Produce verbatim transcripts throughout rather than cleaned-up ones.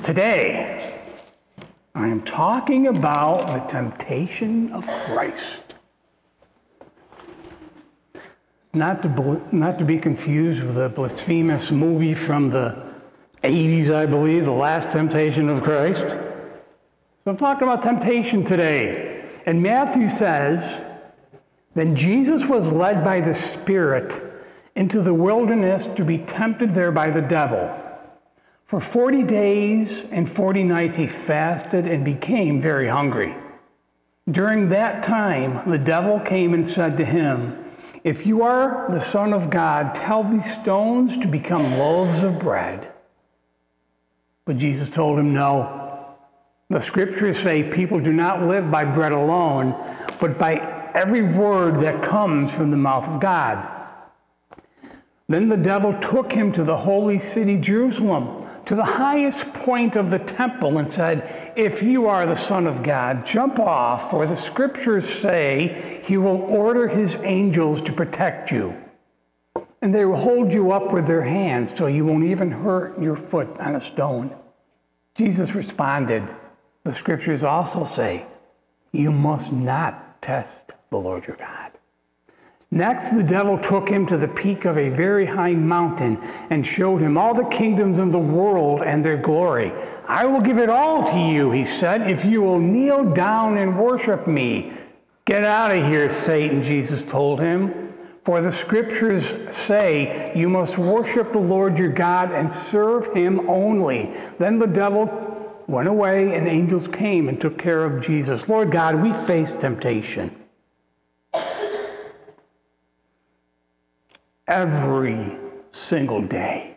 Today, I am talking about the temptation of Christ. Not to, not to be confused with a blasphemous movie from the eighties, I believe, The Last Temptation of Christ. So I'm talking about temptation today. And Matthew says, then Jesus was led by the Spirit into the wilderness to be tempted there by the devil. For forty days and forty nights he fasted and became very hungry. During that time, the devil came and said to him, if you are the Son of God, tell these stones to become loaves of bread. But Jesus told him, no. The scriptures say people do not live by bread alone, but by every word that comes from the mouth of God. Then the devil took him to the holy city, Jerusalem, to the highest point of the temple and said, if you are the Son of God, jump off, for the scriptures say he will order his angels to protect you. And they will hold you up with their hands so you won't even hurt your foot on a stone. Jesus responded, the scriptures also say, you must not test the Lord your God. Next, the devil took him to the peak of a very high mountain and showed him all the kingdoms of the world and their glory. I will give it all to you, he said, if you will kneel down and worship me. Get out of here, Satan, Jesus told him. For the scriptures say you must worship the Lord your God and serve him only. Then the devil went away and angels came and took care of Jesus. Lord God, we face temptation every single day.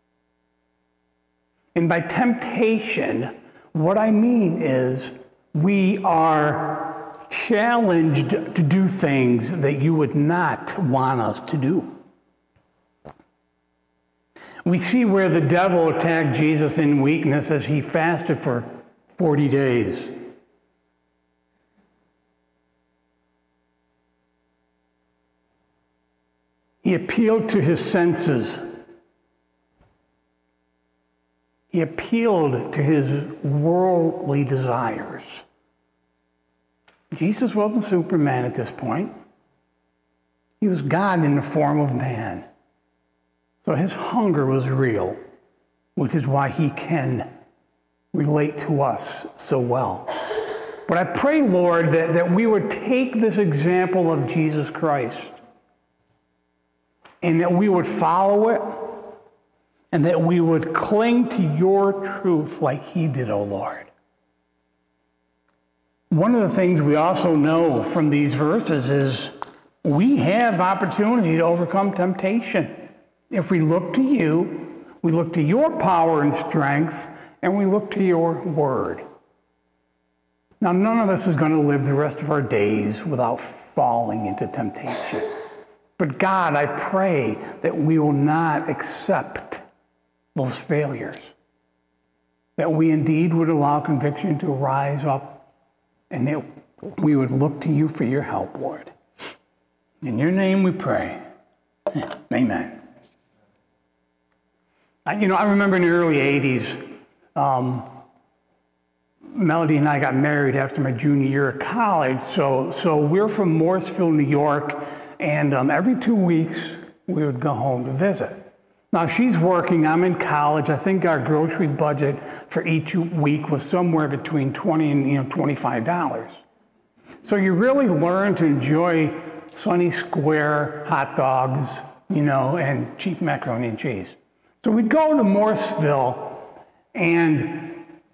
And by temptation, what I mean is we are challenged to do things that you would not want us to do. We see where the devil attacked Jesus in weakness as he fasted for forty days. He appealed to his senses. He appealed to his worldly desires. Jesus wasn't Superman at this point. He was God in the form of man. So his hunger was real, which is why he can relate to us so well. But I pray, Lord, that, that we would take this example of Jesus Christ and that we would follow it, and that we would cling to your truth like he did, O Lord. One of the things we also know from these verses is we have opportunity to overcome temptation. If we look to you, we look to your power and strength, and we look to your word. Now, none of us is going to live the rest of our days without falling into temptation. But God, I pray that we will not accept those failures, that we indeed would allow conviction to rise up, and that we would look to you for your help, Lord. In your name we pray. Amen. I, you know, I remember in the early eighties, um, Melody and I got married after my junior year of college, so, so we're from Morrisville, New York, and um, every two weeks, we would go home to visit. Now, she's working, I'm in college. I think our grocery budget for each week was somewhere between twenty and you know, twenty-five dollars. So you really learn to enjoy Sunny Square hot dogs, you know, and cheap macaroni and cheese. So we'd go to Morrisville, and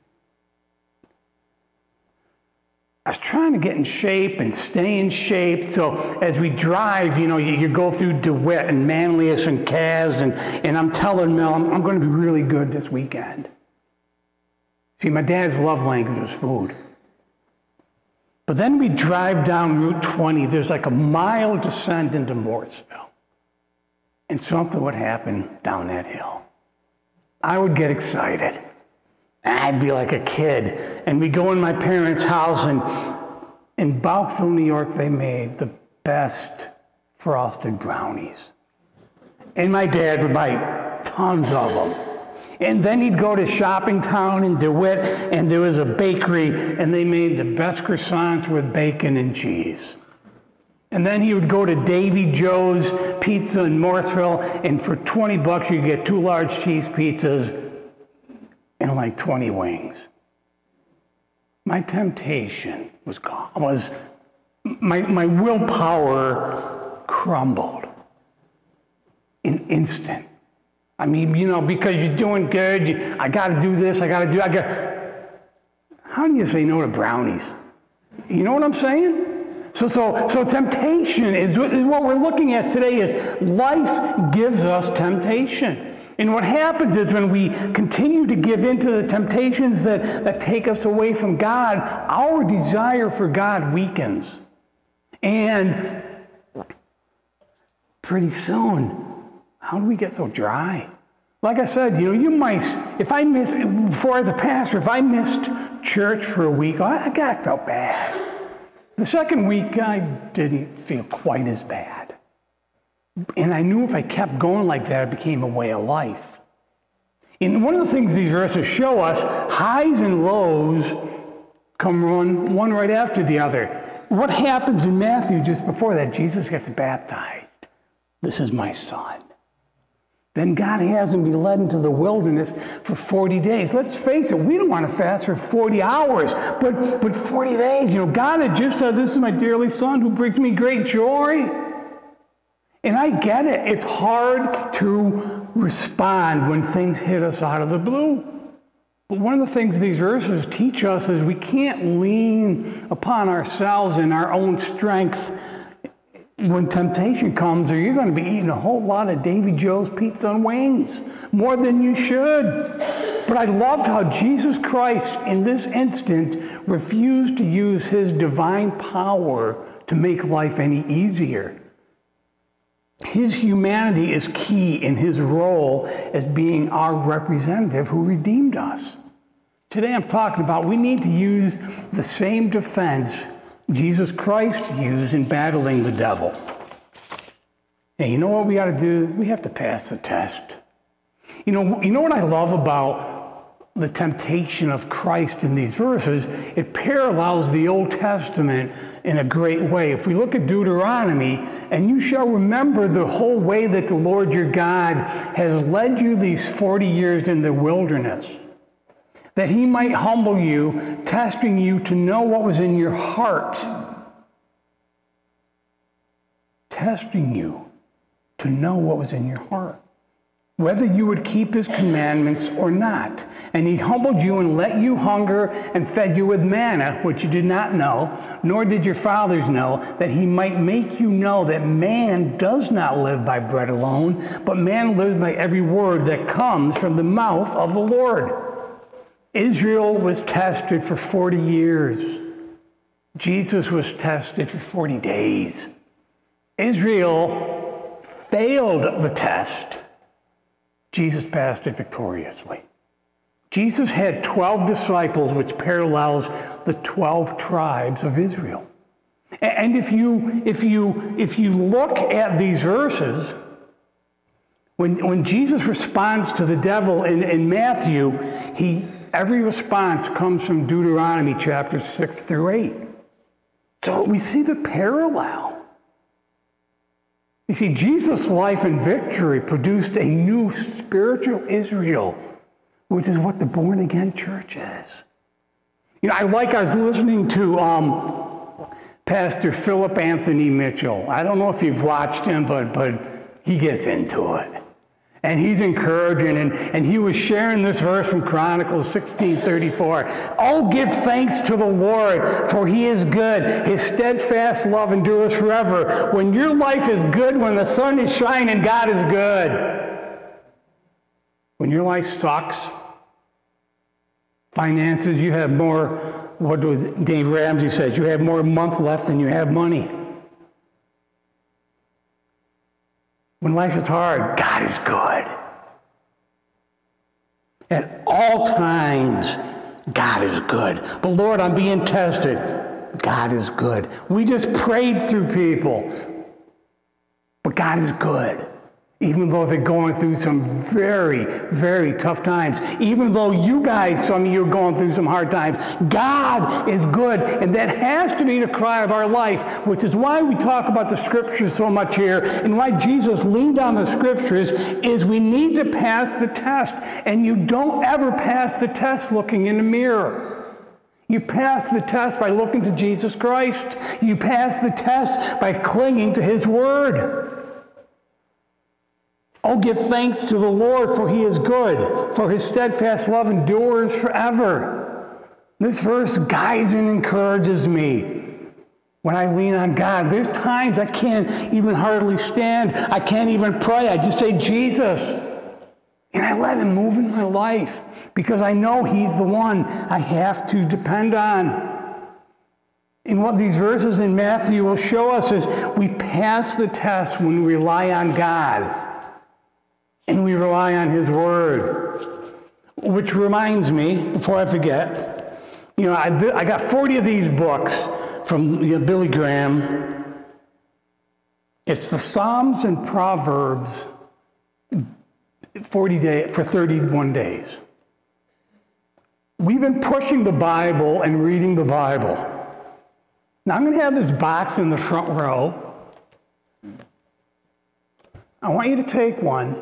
I was trying to get in shape and stay in shape. So as we drive, you know, you, you go through DeWitt and Manlius and Cas, and, and I'm telling Mel, I'm, I'm going to be really good this weekend. See, my dad's love language was food. But then we drive down Route twenty. There's like a mile descent into Morrisville. And something would happen down that hill. I would get excited. I'd be like a kid. And we go in my parents' house, and in Bouckville, New York, they made the best frosted brownies. And my dad would buy tons of them. And then he'd go to Shopping Town in DeWitt, and there was a bakery, and they made the best croissants with bacon and cheese. And then he would go to Davy Joe's Pizza in Morrisville, and for twenty bucks you get two large cheese pizzas and like twenty wings. My temptation was gone. Was my my willpower crumbled in instant. I mean, you know, because you're doing good, you, I got to do this, I got to do, I got. How do you say no to brownies? You know what I'm saying? So, so, so temptation is what, is what we're looking at today. Is life gives us temptation, and what happens is when we continue to give into the temptations that that take us away from God, our desire for God weakens, and pretty soon. How do we get so dry? Like I said, you know, you might, if I miss, before as a pastor, if I missed church for a week, I, I felt bad. The second week, I didn't feel quite as bad. And I knew if I kept going like that, it became a way of life. And one of the things these verses show us, highs and lows come one, one right after the other. What happens in Matthew just before that? Jesus gets baptized. This is my son. Then God has him be led into the wilderness for forty days. Let's face it, we don't want to fast for forty hours, but, but forty days. You know, God had just said, this is my dearly son who brings me great joy. And I get it. It's hard to respond when things hit us out of the blue. But one of the things these verses teach us is we can't lean upon ourselves and our own strength when temptation comes, or you're going to be eating a whole lot of Davy Joe's pizza and wings, more than you should. But I loved how Jesus Christ, in this instant, refused to use his divine power to make life any easier. His humanity is key in his role as being our representative who redeemed us. Today I'm talking about we need to use the same defense Jesus Christ used in battling the devil. And you know what we got to do? We have to pass the test. You know, you know what I love about the temptation of Christ in these verses? It parallels the Old Testament in a great way. If we look at Deuteronomy, and you shall remember the whole way that the Lord your God has led you these forty years in the wilderness, that he might humble you, testing you to know what was in your heart. Testing you to know what was in your heart, whether you would keep his commandments or not. And he humbled you and let you hunger and fed you with manna, which you did not know, nor did your fathers know, that he might make you know that man does not live by bread alone, but man lives by every word that comes from the mouth of the Lord. Israel was tested for forty years. Jesus was tested for forty days. Israel failed the test. Jesus passed it victoriously. Jesus had twelve disciples, which parallels the twelve tribes of Israel. And if you, if you, if you look at these verses, when, when Jesus responds to the devil in, in Matthew, he every response comes from Deuteronomy chapters six through eight. So we see the parallel. You see, Jesus' life and victory produced a new spiritual Israel, which is what the born-again church is. You know, I like, I was listening to um, Pastor Philip Anthony Mitchell. I don't know if you've watched him, but, but he gets into it. And he's encouraging, and, and he was sharing this verse from Chronicles sixteen thirty-four. Oh, give thanks to the Lord, for he is good. His steadfast love endures forever. When your life is good, when the sun is shining, God is good. When your life sucks, finances, you have more, what Dave Ramsey says, you have more month left than you have money. When life is hard, God is good. At all times, God is good. But Lord, I'm being tested. God is good. We just prayed through people. But God is good. Even though they're going through some very, very tough times. Even though you guys, some of you are going through some hard times. God is good. And that has to be the cry of our life, which is why we talk about the Scriptures so much here, and why Jesus leaned on the Scriptures, is we need to pass the test. And you don't ever pass the test looking in the mirror. You pass the test by looking to Jesus Christ. You pass the test by clinging to His Word. Oh, give thanks to the Lord, for He is good, for His steadfast love endures forever. This verse guides and encourages me when I lean on God. There's times I can't even hardly stand. I can't even pray. I just say, Jesus. And I let Him move in my life because I know He's the one I have to depend on. And what these verses in Matthew will show us is we pass the test when we rely on God. And we rely on His Word. Which reminds me, before I forget, you know, I, I got forty of these books from you know, Billy Graham. It's the Psalms and Proverbs forty day, for thirty-one days. We've been pushing the Bible and reading the Bible. Now I'm going to have this box in the front row. I want you to take one.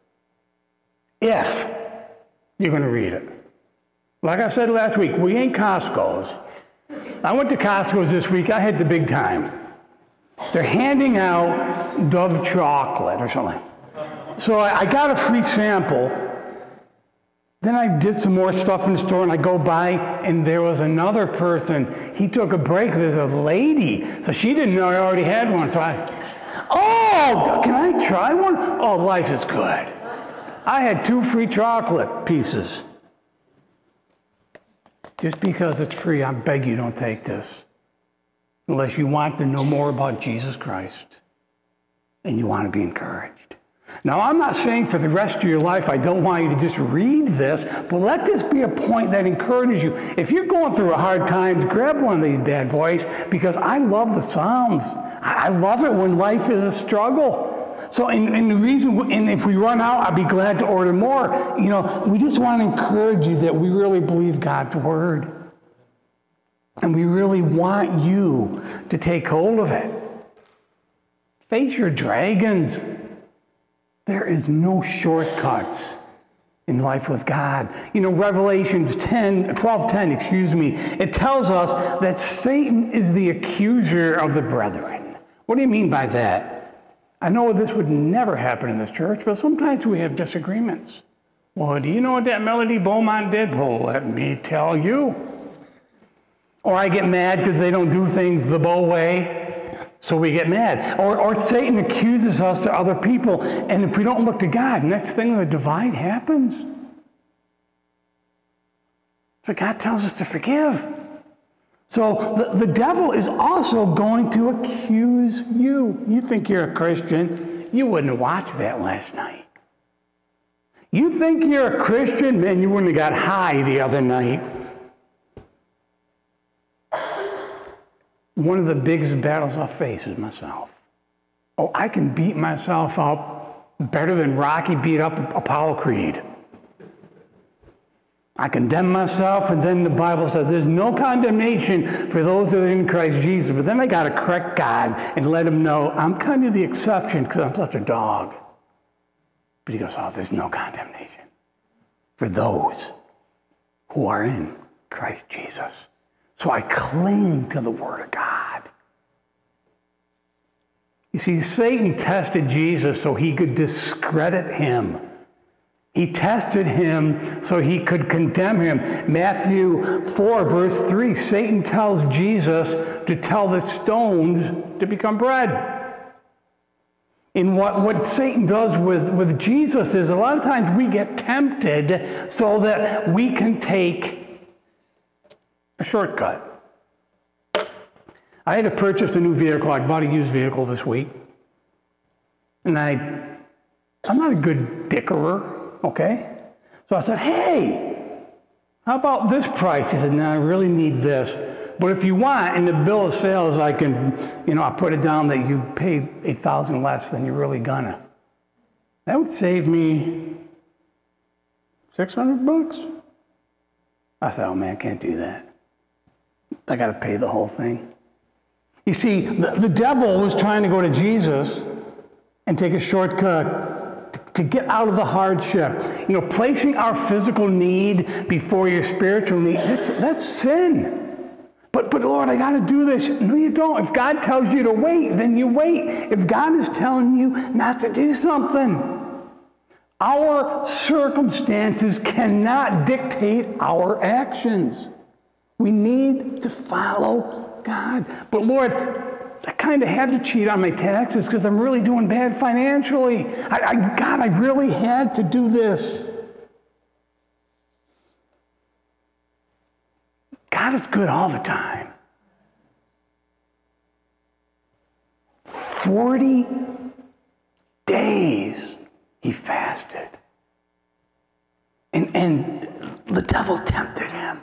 If you're going to read it. Like I said last week, we ain't Costco's. I went to Costco's this week. I had the big time. They're handing out Dove chocolate or something. So I, I got a free sample. Then I did some more stuff in the store, and I go by, and there was another person. He took a break. There's a lady. So she didn't know I already had one. So I, oh, can I try one? Oh, life is good. I had two free chocolate pieces. Just because it's free, I beg you don't take this. Unless you want to know more about Jesus Christ and you want to be encouraged. Now, I'm not saying for the rest of your life I don't want you to just read this, but let this be a point that encourages you. If you're going through a hard time, grab one of these bad boys, because I love the Psalms. I love it when life is a struggle. So, and, and the reason, and if we run out, I'll be glad to order more. You know, we just want to encourage you that we really believe God's Word. And we really want you to take hold of it. Face your dragons. There is no shortcuts in life with God. You know, Revelations ten, twelve ten, excuse me, it tells us that Satan is the accuser of the brethren. What do you mean by that? I know this would never happen in this church, but sometimes we have disagreements. Well, do you know what that Melody Beaumont did? Well, let me tell you. Or I get mad because they don't do things the Beau way, so we get mad. Or, or Satan accuses us to other people, and if we don't look to God, next thing the divide happens. So God tells us to forgive. So the, the devil is also going to accuse you. You think you're a Christian. You wouldn't have watched that last night. You think you're a Christian. Man, you wouldn't have got high the other night. One of the biggest battles I face is myself. Oh, I can beat myself up better than Rocky beat up Apollo Creed. I condemn myself, and then the Bible says there's no condemnation for those that are in Christ Jesus. But then I got to correct God and let him know I'm kind of the exception because I'm such a dog. But he goes, oh, there's no condemnation for those who are in Christ Jesus. So I cling to the Word of God. You see, Satan tested Jesus so he could discredit him. He tested him so he could condemn him. Matthew four, verse three, Satan tells Jesus to tell the stones to become bread. And what, what Satan does with, with Jesus is a lot of times we get tempted so that we can take a shortcut. I had to purchase a new vehicle. I bought a used vehicle this week. And I, I'm not a good dickerer. Okay? So I said, hey, how about this price? He said, no, I really need this. But if you want, in the bill of sales, I can, you know, I put it down that you paid eight thousand dollars less than you're really gonna. That would save me six hundred bucks. I said, oh man, I can't do that. I got to pay the whole thing. You see, the, the devil was trying to go to Jesus and take a shortcut to, to get out of the hardship. You know, placing our physical need before your spiritual need, that's, that's sin. But, but Lord, I got to do this. No, you don't. If God tells you to wait, then you wait. If God is telling you not to do something, our circumstances cannot dictate our actions. We need to follow God. But Lord, I kind of had to cheat on my taxes because I'm really doing bad financially. I, I, God, I really had to do this. God is good all the time. Forty days he fasted. And, and the devil tempted him.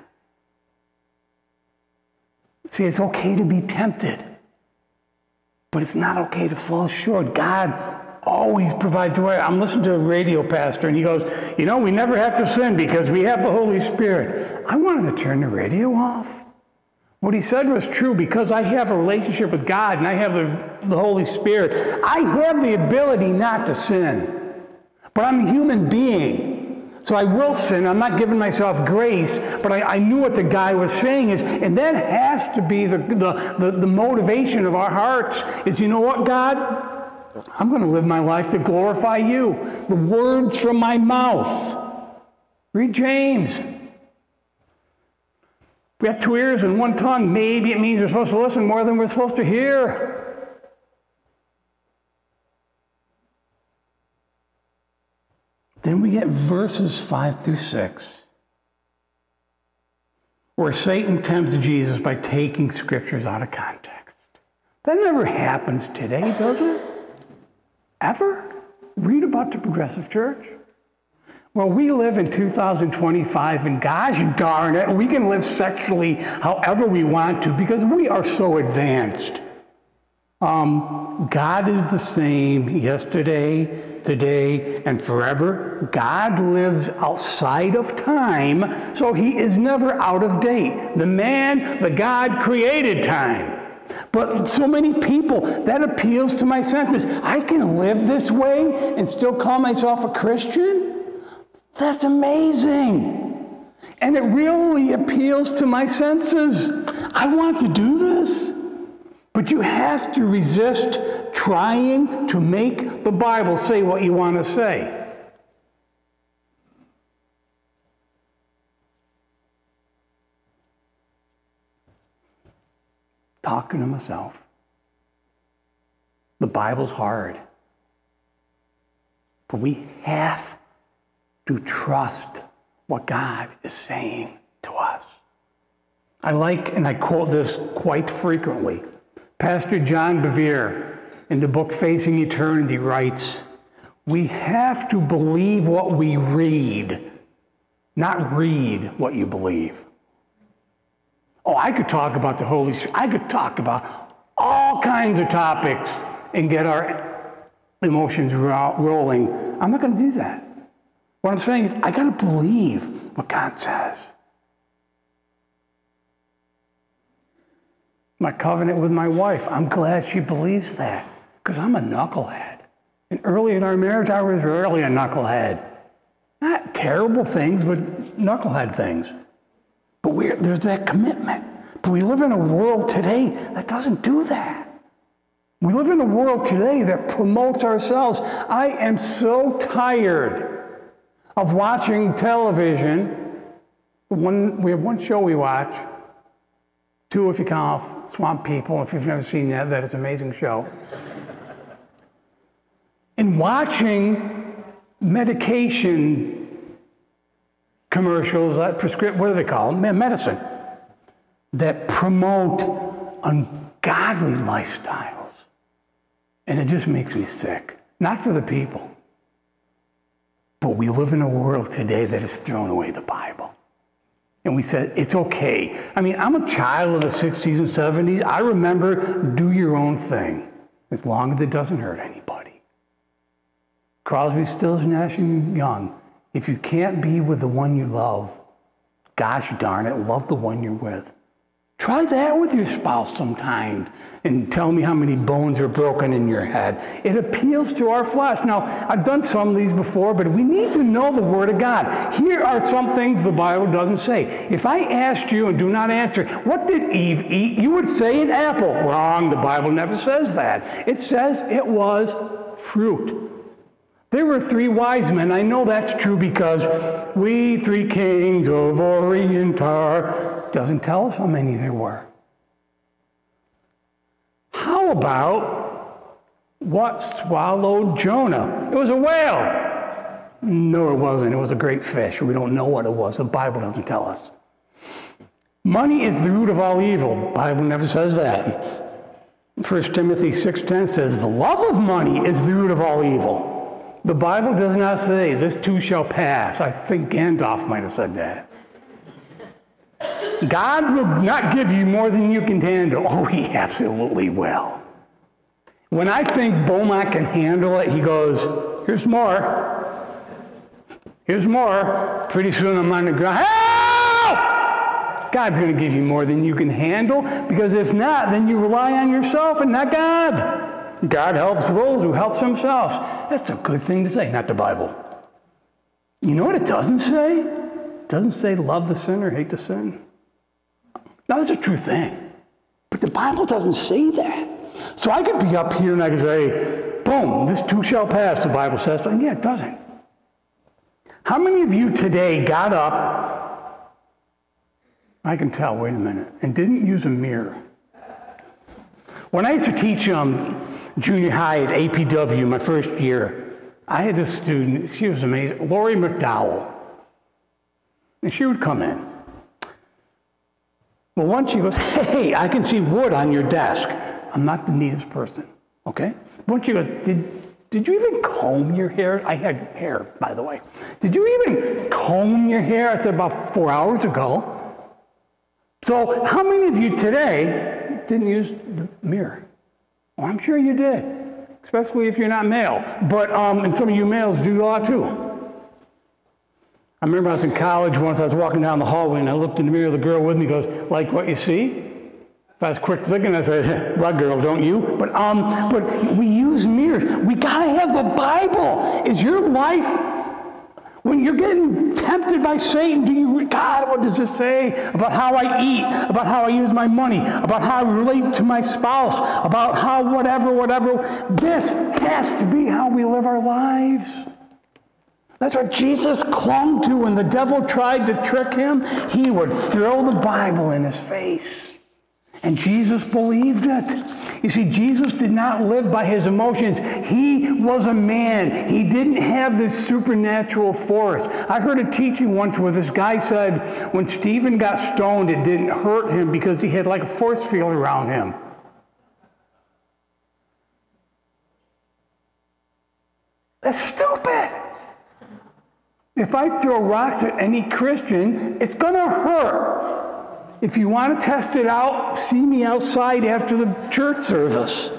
See, it's okay to be tempted, but it's not okay to fall short. God always provides a way. I'm listening to a radio pastor, and he goes, you know, we never have to sin because we have the Holy Spirit. I wanted to turn the radio off. What he said was true. Because I have a relationship with God and I have the, the Holy Spirit, I have the ability not to sin. But I'm a human being, so I will sin. I'm not giving myself grace, but I, I knew what the guy was saying is, and that has to be the, the, the, the motivation of our hearts is, you know what, God? I'm going to live my life to glorify you. The words from my mouth. Read James. We have two ears and one tongue. Maybe it means we're supposed to listen more than we're supposed to hear. Then we get verses five through six, where Satan tempts Jesus by taking scriptures out of context. That never happens today, does it? Ever? Read about the Progressive Church. Well, we live in two thousand twenty-five, and gosh darn it, we can live sexually however we want to because we are so advanced. Um, God is the same yesterday, today, and forever. God lives outside of time, so he is never out of date. The man, the God created time. But so many people, that appeals to my senses. I can live this way and still call myself a Christian? That's amazing. And it really appeals to my senses. I want to do this. But you have to resist trying to make the Bible say what you want to say. Talking to myself. The Bible's hard. But we have to trust what God is saying to us. I like, and I quote this quite frequently, Pastor John Bevere, in the book Facing Eternity, writes, we have to believe what we read, not read what you believe. Oh, I could talk about the Holy Spirit. I could talk about all kinds of topics and get our emotions ro- rolling. I'm not going to do that. What I'm saying is I got to believe what God says. My covenant with my wife, I'm glad she believes that because I'm a knucklehead. And early in our marriage, I was really a knucklehead. Not terrible things, but knucklehead things. But we're, there's that commitment. But we live in a world today that doesn't do that. We live in a world today that promotes ourselves. I am so tired of watching television. One, we have one show we watch. Two if you count Swamp People. If you've never seen that, that is an amazing show. And watching medication commercials, that prescript, what do they call them? Medicine, that promote ungodly lifestyles. And it just makes me sick. Not for the people. But we live in a world today that has thrown away the Bible. And we said, it's okay. I mean, I'm a child of the sixties and seventies. I remember do your own thing, as long as it doesn't hurt anybody. Crosby, Stills, Nash and Young. If you can't be with the one you love, gosh darn it, love the one you're with. Try that with your spouse sometimes and tell me how many bones are broken in your head. It appeals to our flesh. Now, I've done some of these before, but we need to know the Word of God. Here are some things the Bible doesn't say. If I asked you and do not answer, what did Eve eat? You would say an apple. Wrong, the Bible never says that. It says it was fruit. There were three wise men. I know that's true because we three kings of Orient are. Doesn't tell us how many there were. How about what swallowed Jonah? It was a whale. No, it wasn't. It was a great fish. We don't know what it was. The Bible doesn't tell us. Money is the root of all evil. The Bible never says that. First Timothy six ten says, the love of money is the root of all evil. The Bible does not say, this too shall pass. I think Gandalf might have said that. God will not give you more than you can handle. Oh, he absolutely will. When I think Beaumont can handle it, he goes, here's more. Here's more. Pretty soon I'm on the ground. Help! God's going to give you more than you can handle, because if not, then you rely on yourself and not God. God helps those who help themselves. That's a good thing to say, not the Bible. You know what it doesn't say? It doesn't say love the sinner, hate the sin. Now, that's a true thing. But the Bible doesn't say that. So I could be up here and I could say, boom, this too shall pass, the Bible says. But yeah, it doesn't. How many of you today got up, I can tell, wait a minute, and didn't use a mirror? When I used to teach um, junior high at A P W my first year, I had this student, she was amazing, Lori McDowell. And she would come in. Well, once she goes, hey, I can see wood on your desk. I'm not the neatest person, okay? Once she goes, did, did you even comb your hair? I had hair, by the way. Did you even comb your hair? I said, about four hours ago. So how many of you today didn't use the mirror? Well, I'm sure you did, especially if you're not male. But, um, and some of you males do a lot too. I remember I was in college once, I was walking down the hallway and I looked in the mirror, the girl with me goes, like what you see? If I was quick thinking, I said, well, girl, don't you? But, um, but we use mirrors. We gotta have the Bible. Is your life, when you're getting tempted by Satan, do you, God, what does this say about how I eat, about how I use my money, about how I relate to my spouse, about how whatever, whatever. This has to be how we live our lives. That's what Jesus clung to when the devil tried to trick him. He would throw the Bible in his face. And Jesus believed it. You see, Jesus did not live by his emotions. He was a man. He didn't have this supernatural force. I heard a teaching once where this guy said when Stephen got stoned, it didn't hurt him because he had like a force field around him. That's stupid. If I throw rocks at any Christian, it's going to hurt. If you want to test it out, see me outside after the church service.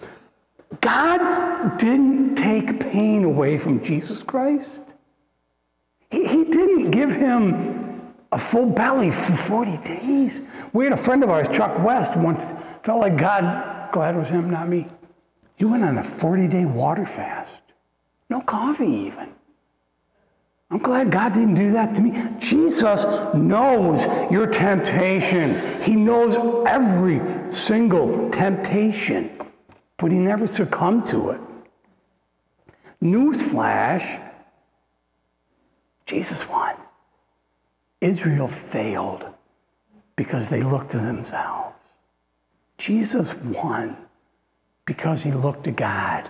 God didn't take pain away from Jesus Christ. He, he didn't give him a full belly for forty days. We had a friend of ours, Chuck West, once felt like God, glad it was him, not me. He went on a forty-day water fast. No coffee even. I'm glad God didn't do that to me. Jesus knows your temptations. He knows every single temptation, but he never succumbed to it. Newsflash, Jesus won. Israel failed because they looked to themselves. Jesus won because he looked to God.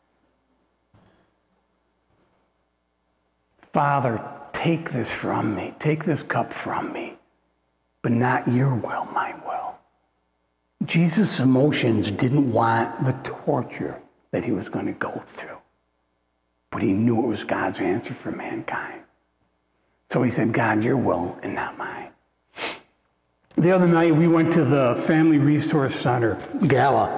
Father, take this from me. Take this cup from me. But not your will, my will. Jesus' emotions didn't want the torture that he was going to go through. But he knew it was God's answer for mankind. So he said, God, your will and not mine. The other night we went to the Family Resource Center gala.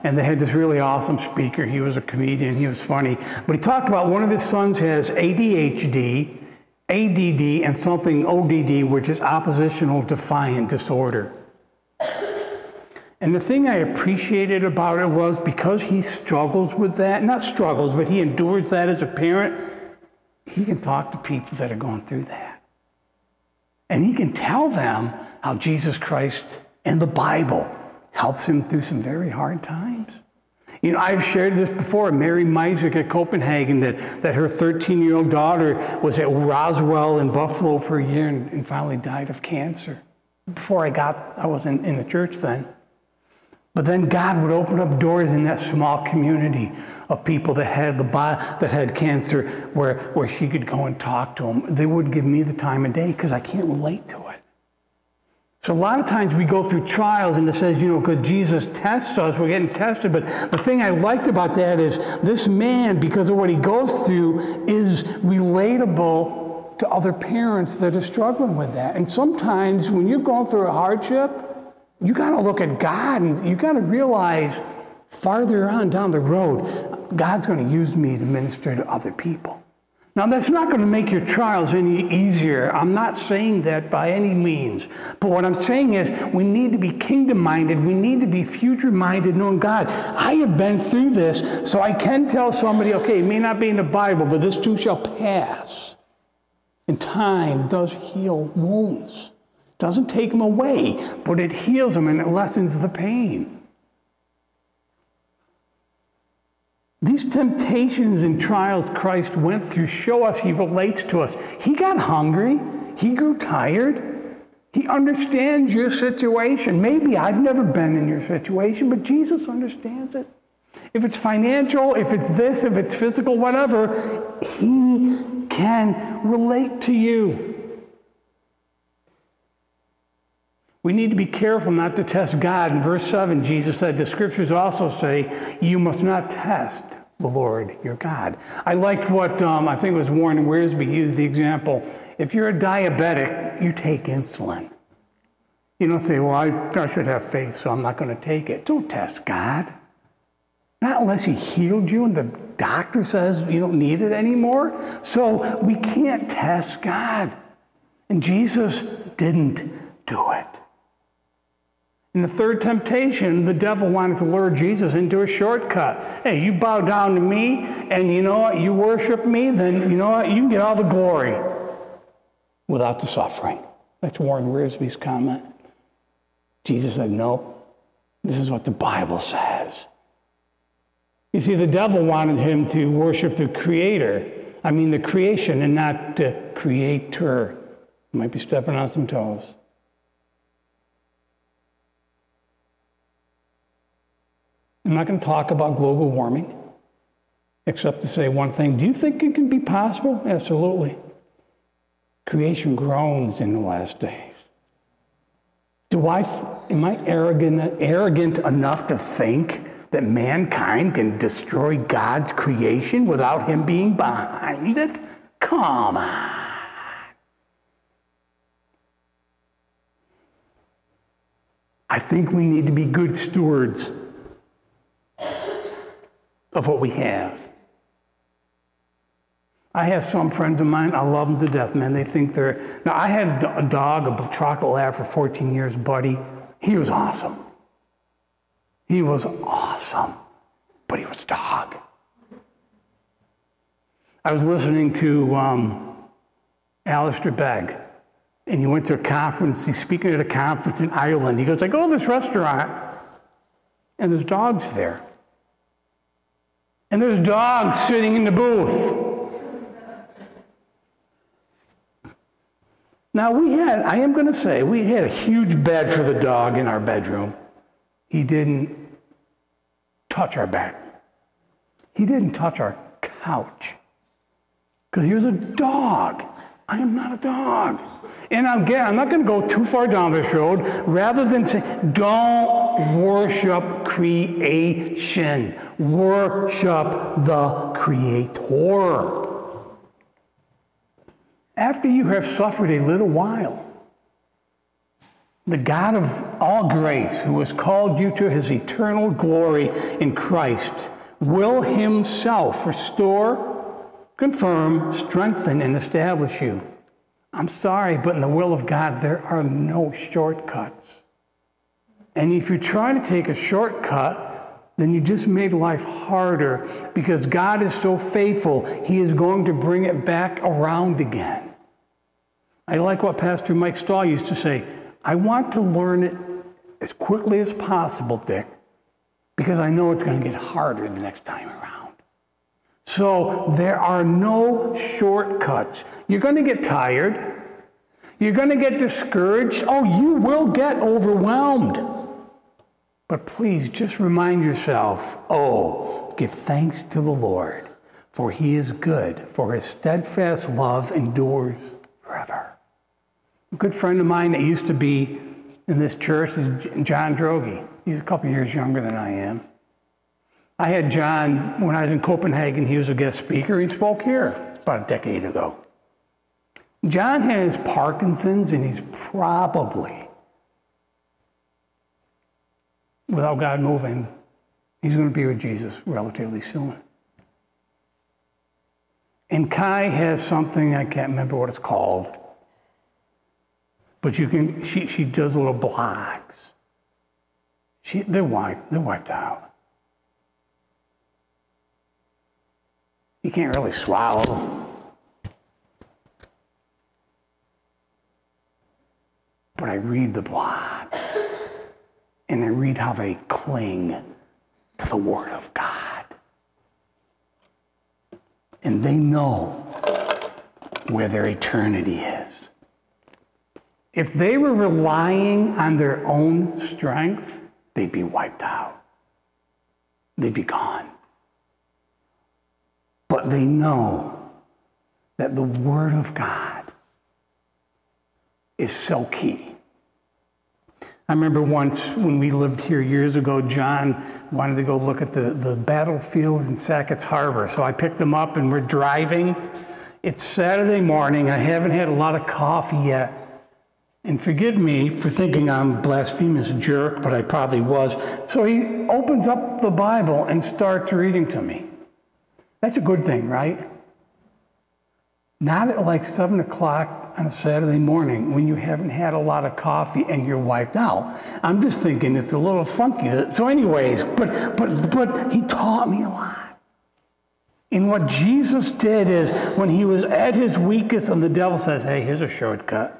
and they had this really awesome speaker. He was a comedian. He was funny. But he talked about one of his sons has A D H D, A D D, and something O D D, which is oppositional defiant disorder. And the thing I appreciated about it was because he struggles with that, not struggles, but he endures that as a parent, he can talk to people that are going through that. And he can tell them how Jesus Christ and the Bible helps him through some very hard times. You know, I've shared this before. Mary Meisik at Copenhagen, that, that her thirteen-year-old daughter was at Roswell in Buffalo for a year and, and finally died of cancer. Before I got, I wasn't in the church then. But then God would open up doors in that small community of people that had the that had cancer, where, where she could go and talk to them. They wouldn't give me the time of day because I can't relate to it. So a lot of times we go through trials and it says, you know, because Jesus tests us, we're getting tested. But the thing I liked about that is this man, because of what he goes through, is relatable to other parents that are struggling with that. And sometimes when you're going through a hardship, you got to look at God, and you got to realize farther on down the road, God's going to use me to minister to other people. Now, that's not going to make your trials any easier. I'm not saying that by any means. But what I'm saying is we need to be kingdom-minded. We need to be future-minded, knowing God, I have been through this, so I can tell somebody, okay, it may not be in the Bible, but this too shall pass. And time does heal wounds. Doesn't take them away, but it heals them and it lessens the pain. These temptations and trials Christ went through show us he relates to us. He got hungry. He grew tired. He understands your situation. Maybe I've never been in your situation, but Jesus understands it. If it's financial, if it's this, if it's physical, whatever, he can relate to you. We need to be careful not to test God. In verse seven, Jesus said, the scriptures also say, you must not test the Lord your God. I liked what, um, I think it was Warren Wiersbe used the example. If you're a diabetic, you take insulin. You don't say, well, I, I should have faith, so I'm not going to take it. Don't test God. Not unless he healed you and the doctor says you don't need it anymore. So we can't test God. And Jesus didn't do it. In the third temptation, the devil wanted to lure Jesus into a shortcut. Hey, you bow down to me, and you know what? You worship me, then you know what? You can get all the glory without the suffering. That's Warren Wiersbe's comment. Jesus said, nope, this is what the Bible says. You see, the devil wanted him to worship the Creator. I mean, the creation, and not the Creator. You might be stepping on some toes. I'm not going to talk about global warming, except to say one thing. Do you think it can be possible? Absolutely. Creation groans in the last days. Do I, am I arrogant, arrogant enough to think that mankind can destroy God's creation without him being behind it? Come on. I think we need to be good stewards of what we have. I have some friends of mine, I love them to death, man. They think they're... Now, I had a dog, a chocolate lab for fourteen years, Buddy. He was awesome. He was awesome, but he was a dog. I was listening to um, Alistair Begg, and he went to a conference. He's speaking at a conference in Ireland. He goes, I go to this restaurant, and there's dogs there. And there's dogs sitting in the booth. Now, we had, I am going to say, we had a huge bed for the dog in our bedroom. He didn't touch our bed. He didn't touch our couch. Because he was a dog. I am not a dog. And I'm, getting, I'm not going to go too far down this road. Rather than say, don't worship creation. Worship the Creator. After you have suffered a little while, The God of all grace, who has called you to his eternal glory in Christ, will himself restore, confirm, strengthen, and establish you. I'm sorry, but in the will of God, there are no shortcuts. And if you try to take a shortcut, then you just made life harder, because God is so faithful, he is going to bring it back around again. I like what Pastor Mike Stahl used to say, I want to learn it as quickly as possible, Dick, because I know it's going to get harder the next time around. So there are no shortcuts. You're going to get tired. You're going to get discouraged. Oh, you will get overwhelmed. But please just remind yourself, oh, give thanks to the Lord, for he is good, for his steadfast love endures forever. A good friend of mine that used to be in this church is John Droege. He's a couple years younger than I am. I had John, when I was in Copenhagen, he was a guest speaker. He spoke here about a decade ago. John has Parkinson's, and he's probably, without God moving, he's going to be with Jesus relatively soon. And Kai has something, I can't remember what it's called, but you can, she, she does little blocks. She, they're wiped, they're wiped out. You can't really swallow. But I read the blocks, and I read how they cling to the Word of God. And they know where their eternity is. If they were relying on their own strength, they'd be wiped out. They'd be gone. But they know that the Word of God is so key. I remember once when we lived here years ago, John wanted to go look at the, the battlefields in Sackett's Harbor. So I picked him up and we're driving. It's Saturday morning. I haven't had a lot of coffee yet. And forgive me for thinking I'm a blasphemous jerk, but I probably was. So he opens up the Bible and starts reading to me. That's a good thing, right? Not at like seven o'clock on a Saturday morning when you haven't had a lot of coffee and you're wiped out. I'm just thinking it's a little funky. So anyways, but but but he taught me a lot. And what Jesus did is when he was at his weakest and the devil says, hey, here's a shortcut.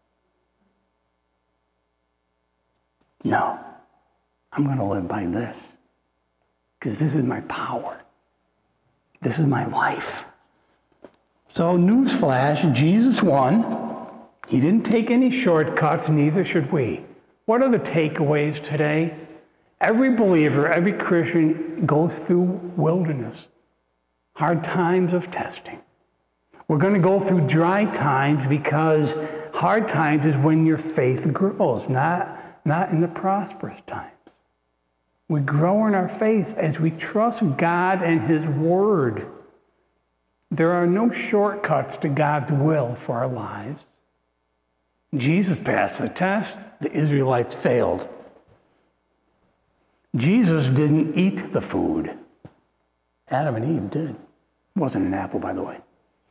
No, I'm going to live by this because this is my power. This is my life. So newsflash, Jesus won. He didn't take any shortcuts, neither should we. What are the takeaways today? Every believer, every Christian goes through wilderness, hard times of testing. We're going to go through dry times because hard times is when your faith grows, not, not in the prosperous times. We grow in our faith as we trust God and his word. There are no shortcuts to God's will for our lives. Jesus passed the test. The Israelites failed. Jesus didn't eat the food. Adam and Eve did. It wasn't an apple, by the way.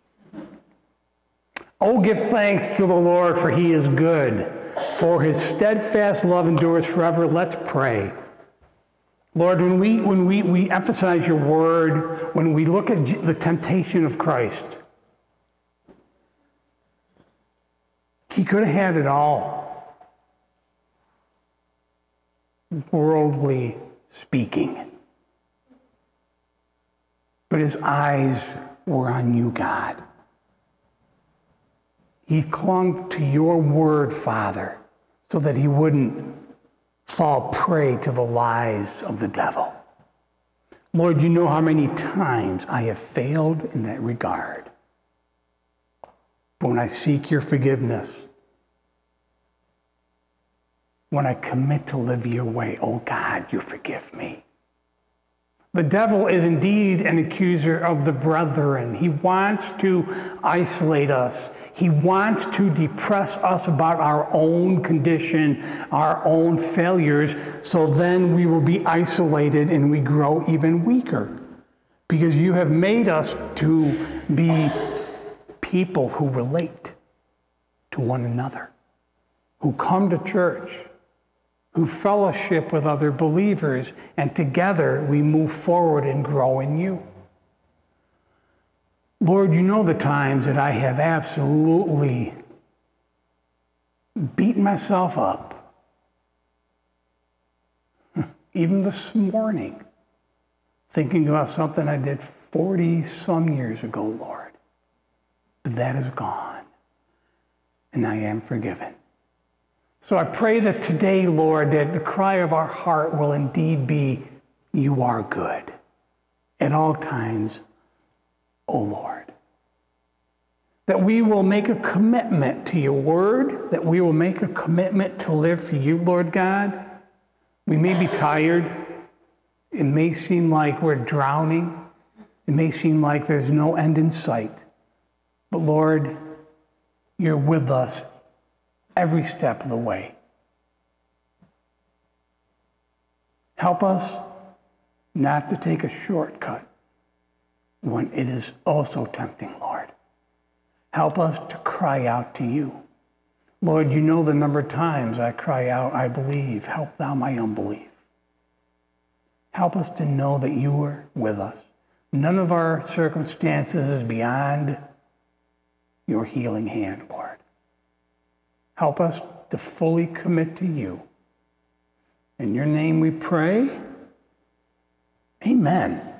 Oh, give thanks to the Lord, for he is good. For his steadfast love endures forever. Let's pray. Lord, when we when we, we emphasize your word, when we look at the temptation of Christ, he could have had it all, worldly speaking. But his eyes were on you, God. He clung to your word, Father, so that he wouldn't fall prey to the lies of the devil. Lord, you know how many times I have failed in that regard. But when I seek your forgiveness, when I commit to live your way, oh God, you forgive me. The devil is indeed an accuser of the brethren. He wants to isolate us. He wants to depress us about our own condition, our own failures, so then we will be isolated and we grow even weaker. Because you have made us to be people who relate to one another, who come to church, who fellowship with other believers, and together we move forward and grow in you. Lord, you know the times that I have absolutely beaten myself up. Even this morning, thinking about something I did forty some years ago, Lord. But that is gone, and I am forgiven. So I pray that today, Lord, that the cry of our heart will indeed be, you are good at all times, O Lord. That we will make a commitment to your word, that we will make a commitment to live for you, Lord God. We may be tired. It may seem like we're drowning. It may seem like there's no end in sight. But Lord, you're with us every step of the way. Help us not to take a shortcut when it is also tempting, Lord. Help us to cry out to you. Lord, you know the number of times I cry out, I believe, help thou my unbelief. Help us to know that you are with us. None of our circumstances is beyond your healing hand, Lord. Help us to fully commit to you. In your name we pray. Amen.